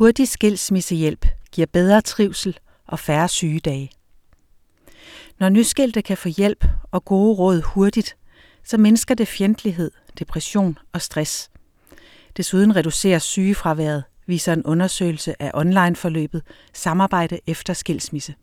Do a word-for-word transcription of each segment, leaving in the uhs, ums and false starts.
Hurtig skilsmissehjælp giver bedre trivsel og færre sygedage. Når nyskilte kan få hjælp og gode råd hurtigt, så mindsker det fjendtlighed, depression og stress. Desuden reduceres sygefraværet, viser en undersøgelse af online-forløbet Samarbejde efter skilsmisse.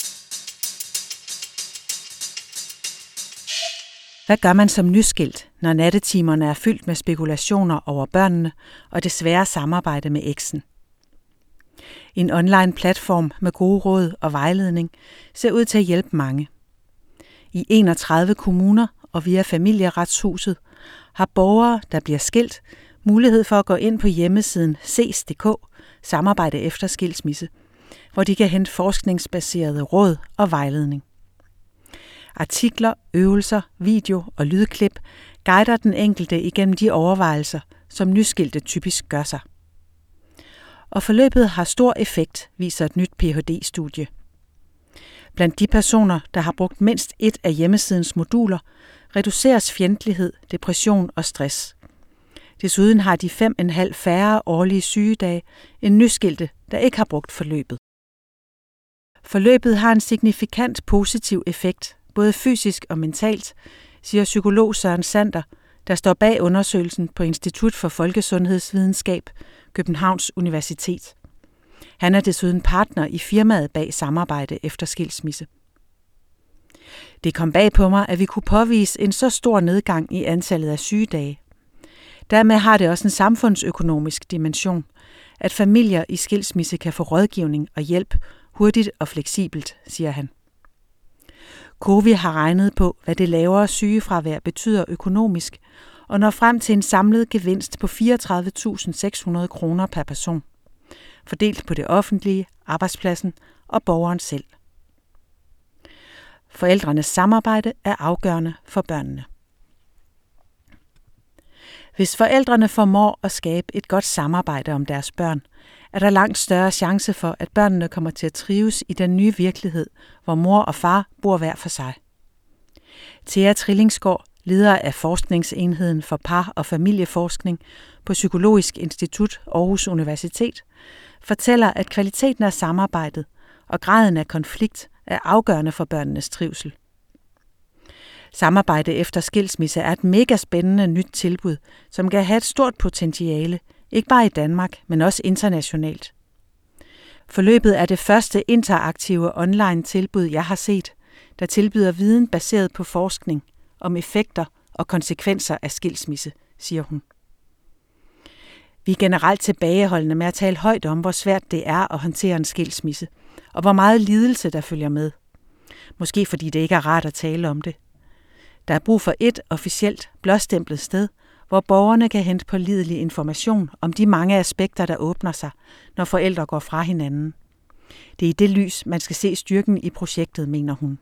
Hvad gør man som nyskilt, når nattetimerne er fyldt med spekulationer over børnene og det svære samarbejde med eksen? En online-platform med gode råd og vejledning ser ud til at hjælpe mange. I enogtredive kommuner og via Familieretshuset har borgere, der bliver skilt, mulighed for at gå ind på hjemmesiden s e s punktum d k, Samarbejde efter skilsmisse, hvor de kan hente forskningsbaserede råd og vejledning. Artikler, øvelser, video og lydklip guider den enkelte igennem de overvejelser, som nyskilte typisk gør sig. Og forløbet har stor effekt, viser et nyt P H D-studie. Blandt de personer, der har brugt mindst et af hjemmesidens moduler, reduceres fjendtlighed, depression og stress. Desuden har de fem komma fem færre årlige sygedage end nyskilte, der ikke har brugt forløbet. Forløbet har en signifikant positiv effekt, både fysisk og mentalt, siger psykolog Søren Sander, der står bag undersøgelsen på Institut for Folkesundhedsvidenskab, Københavns Universitet. Han er desuden partner i firmaet bag Samarbejde efter skilsmisse. Det kom bag på mig, at vi kunne påvise en så stor nedgang i antallet af sygedage. Dermed har det også en samfundsøkonomisk dimension, at familier i skilsmisse kan få rådgivning og hjælp hurtigt og fleksibelt, siger han. Cowi har regnet på, hvad det lavere sygefravær betyder økonomisk, og når frem til en samlet gevinst på fireogtredive tusind seks hundrede kroner per person, fordelt på det offentlige, arbejdspladsen og borgeren selv. Forældrenes samarbejde er afgørende for børnene. Hvis forældrene formår at skabe et godt samarbejde om deres børn, er der langt større chance for, at børnene kommer til at trives i den nye virkelighed, hvor mor og far bor hver for sig. Thea Trillingsgaard, leder af Forskningsenheden for Par- og Familieforskning på Psykologisk Institut Aarhus Universitet, fortæller, at kvaliteten af samarbejdet og graden af konflikt er afgørende for børnenes trivsel. Samarbejde efter skilsmisse er et mega spændende nyt tilbud, som kan have et stort potentiale, ikke bare i Danmark, men også internationalt. Forløbet er det første interaktive online-tilbud, jeg har set, der tilbyder viden baseret på forskning om effekter og konsekvenser af skilsmisse, siger hun. Vi er generelt tilbageholdende med at tale højt om, hvor svært det er at håndtere en skilsmisse, og hvor meget lidelse der følger med. Måske fordi det ikke er rart at tale om det. Der er brug for et officielt blåstemplet sted, hvor borgerne kan hente pålidelig information om de mange aspekter, der åbner sig, når forældre går fra hinanden. Det er i det lys, man skal se styrken i projektet, mener hun.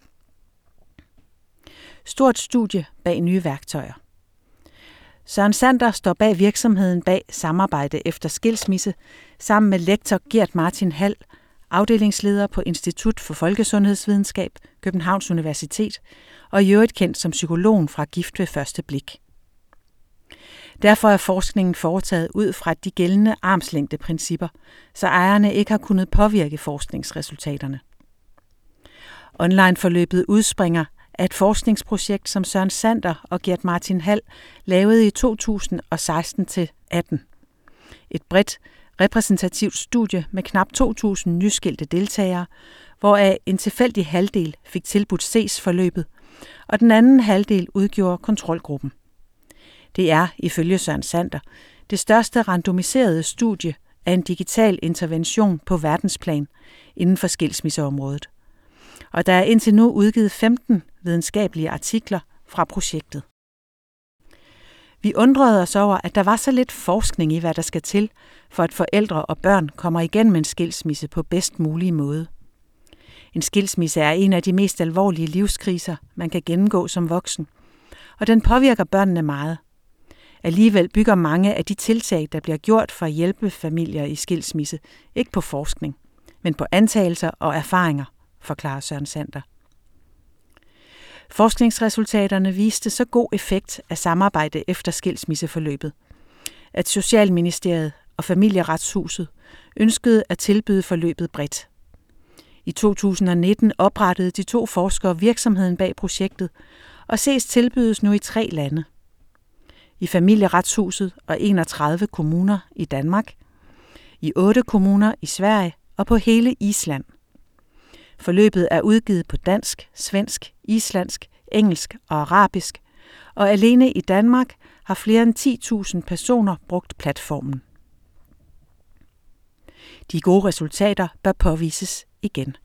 Stort studie bag nye værktøjer. Søren Sander står bag virksomheden bag Samarbejde efter skilsmisse, sammen med lektor Gert Martin Hall, afdelingsleder på Institut for Folkesundhedsvidenskab, Københavns Universitet, og i øvrigt kendt som psykologen fra Gift ved første blik. Derfor er forskningen foretaget ud fra de gældende armslængdeprincipper, så ejerne ikke har kunnet påvirke forskningsresultaterne. Online-forløbet udspringer af et forskningsprojekt, som Søren Sander og Gert Martin Hall lavede i to tusind og seksten til atten. Et bredt, repræsentativt studie med knap to tusind nyskilte deltagere, hvoraf en tilfældig halvdel fik tilbudt S E S-forløbet, og den anden halvdel udgjorde kontrolgruppen. Det er, ifølge Søren Sander, det største randomiserede studie af en digital intervention på verdensplan inden for skilsmisseområdet. Og der er indtil nu udgivet femten videnskabelige artikler fra projektet. Vi undrede os over, at der var så lidt forskning i, hvad der skal til, for at forældre og børn kommer igennem en skilsmisse på bedst mulige måde. En skilsmisse er en af de mest alvorlige livskriser, man kan gennemgå som voksen, og den påvirker børnene meget. Alligevel bygger mange af de tiltag, der bliver gjort for at hjælpe familier i skilsmisse, ikke på forskning, men på antagelser og erfaringer, forklarer Søren Sander. Forskningsresultaterne viste så god effekt af samarbejde efter skilsmisseforløbet, at Socialministeriet og Familieretshuset ønskede at tilbyde forløbet bredt. I to tusind nitten oprettede de to forskere virksomheden bag projektet, og ses tilbydes nu i tre lande. I Familieretshuset og enogtredive kommuner i Danmark, i otte kommuner i Sverige og på hele Island. Forløbet er udgivet på dansk, svensk, islandsk, engelsk og arabisk, og alene i Danmark har flere end ti tusind personer brugt platformen. De gode resultater bør påvises igen.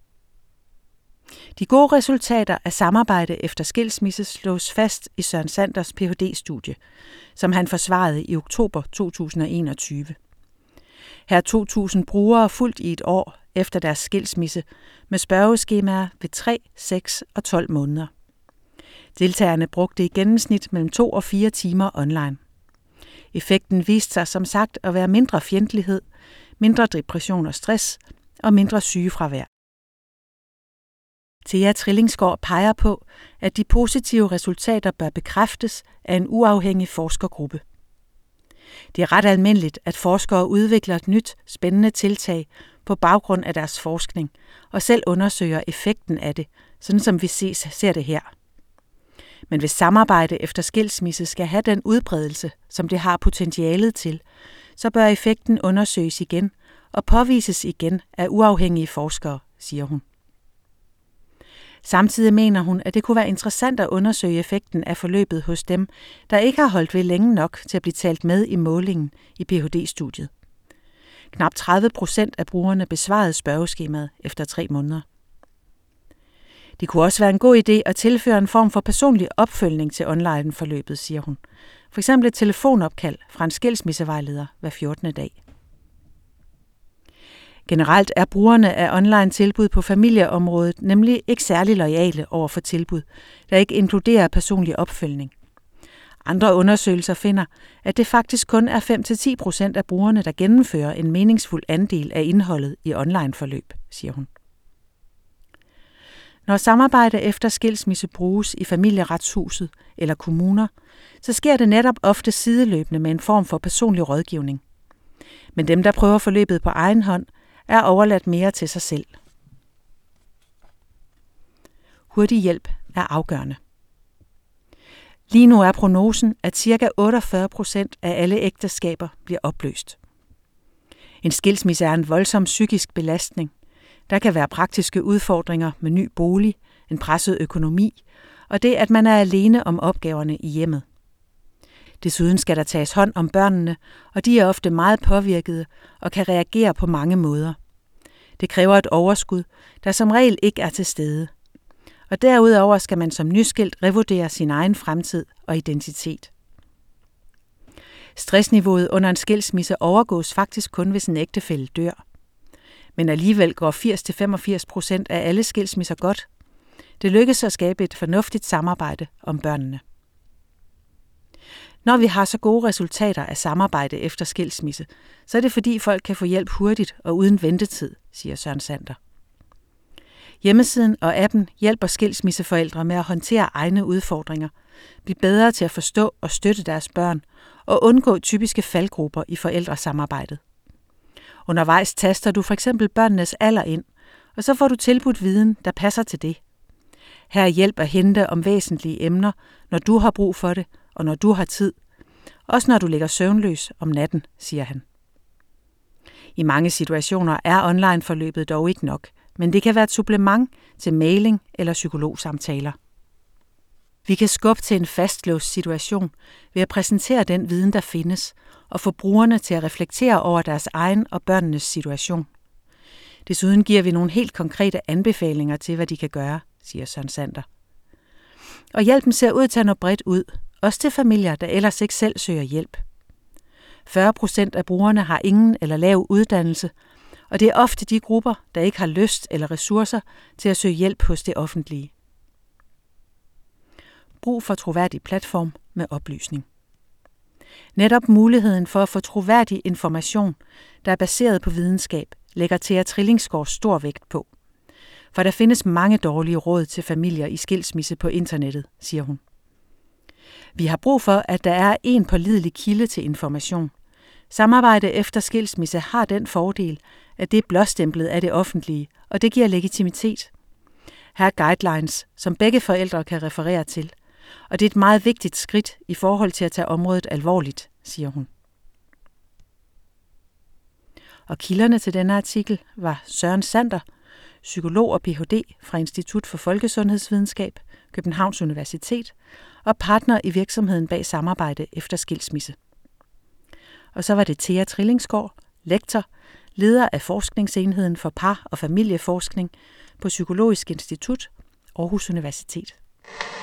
De gode resultater af samarbejde efter skilsmisse slås fast i Søren Sanders P H D-studie, som han forsvarede i oktober to tusind enogtyve. Her er to tusind brugere fulgt i et år efter deres skilsmisse med spørgeskemaer ved tre, seks og tolv måneder. Deltagerne brugte i gennemsnit mellem to og fire timer online. Effekten viste sig som sagt at være mindre fjendtlighed, mindre depression og stress og mindre sygefravær. Thea Trillingsgaard peger på, at de positive resultater bør bekræftes af en uafhængig forskergruppe. Det er ret almindeligt, at forskere udvikler et nyt, spændende tiltag på baggrund af deres forskning og selv undersøger effekten af det, sådan som vi ses, ser det her. Men hvis samarbejde efter skilsmisse skal have den udbredelse, som det har potentialet til, så bør effekten undersøges igen og påvises igen af uafhængige forskere, siger hun. Samtidig mener hun, at det kunne være interessant at undersøge effekten af forløbet hos dem, der ikke har holdt ved længe nok til at blive talt med i målingen i P H D-studiet. Knap tredive procent af brugerne besvarede spørgeskemaet efter tre måneder. Det kunne også være en god idé at tilføre en form for personlig opfølgning til online-forløbet, siger hun. For eksempel et telefonopkald fra en skilsmissevejleder hver fjortende dag. Generelt er brugerne af online-tilbud på familieområdet nemlig ikke særlig loyale over for tilbud, der ikke inkluderer personlig opfølgning. Andre undersøgelser finder, at det faktisk kun er fem til ti procent af brugerne, der gennemfører en meningsfuld andel af indholdet i online-forløb, siger hun. Når samarbejde efter skilsmisse bruges i Familieretshuset eller kommuner, så sker det netop ofte sideløbende med en form for personlig rådgivning. Men dem, der prøver forløbet på egen hånd, er overladt mere til sig selv. Hurtig hjælp er afgørende. Lige nu er prognosen, at ca. otteogfyrre procent af alle ægteskaber bliver opløst. En skilsmisse er en voldsom psykisk belastning. Der kan være praktiske udfordringer med ny bolig, en presset økonomi, og det, at man er alene om opgaverne i hjemmet. Desuden skal der tages hånd om børnene, og de er ofte meget påvirkede og kan reagere på mange måder. Det kræver et overskud, der som regel ikke er til stede. Og derudover skal man som nyskilt revurdere sin egen fremtid og identitet. Stressniveauet under en skilsmisse overgås faktisk kun, hvis en ægtefælle dør. Men alligevel går firs til femogfirs procent af alle skilsmisser godt. Det lykkes at skabe et fornuftigt samarbejde om børnene. Når vi har så gode resultater af samarbejde efter skilsmisse, så er det fordi folk kan få hjælp hurtigt og uden ventetid, siger Søren Sander. Hjemmesiden og appen hjælper skilsmisseforældre med at håndtere egne udfordringer, blive bedre til at forstå og støtte deres børn og undgå typiske faldgrupper i forældresamarbejdet. Undervejs taster du for eksempel børnenes alder ind, og så får du tilbudt viden, der passer til det. Her er hjælp at hente om væsentlige emner, når du har brug for det, og når du har tid. Også når du ligger søvnløs om natten, siger han. I mange situationer er online-forløbet dog ikke nok, men det kan være et supplement til mailing eller psykologsamtaler. Vi kan skubbe til en fastlåst situation ved at præsentere den viden, der findes, og få brugerne til at reflektere over deres egen og børnenes situation. Desuden giver vi nogle helt konkrete anbefalinger til, hvad de kan gøre, siger Søren Sander. Og hjælpen ser ud til at nå bredt ud, også til familier, der ellers ikke selv søger hjælp. fyrre procent af brugerne har ingen eller lav uddannelse, og det er ofte de grupper, der ikke har lyst eller ressourcer til at søge hjælp hos det offentlige. Brug for troværdig platform med oplysning. Netop muligheden for at få troværdig information, der er baseret på videnskab, lægger Thea Trillingsgaard stor vægt på. For der findes mange dårlige råd til familier i skilsmisse på internettet, siger hun. Vi har brug for, at der er en pålidelig kilde til information. Samarbejde efter skilsmisse har den fordel, at det er blåstemplet af det offentlige, og det giver legitimitet. Her er guidelines, som begge forældre kan referere til, og det er et meget vigtigt skridt i forhold til at tage området alvorligt, siger hun. Og kilderne til denne artikel var Søren Sander, psykolog og P H D fra Institut for Folkesundhedsvidenskab, Københavns Universitet, og partner i virksomheden bag Samarbejde efter skilsmisse. Og så var det Thea Trillingsgaard, lektor, leder af Forskningsenheden for Par- og Familieforskning på Psykologisk Institut, Aarhus Universitet.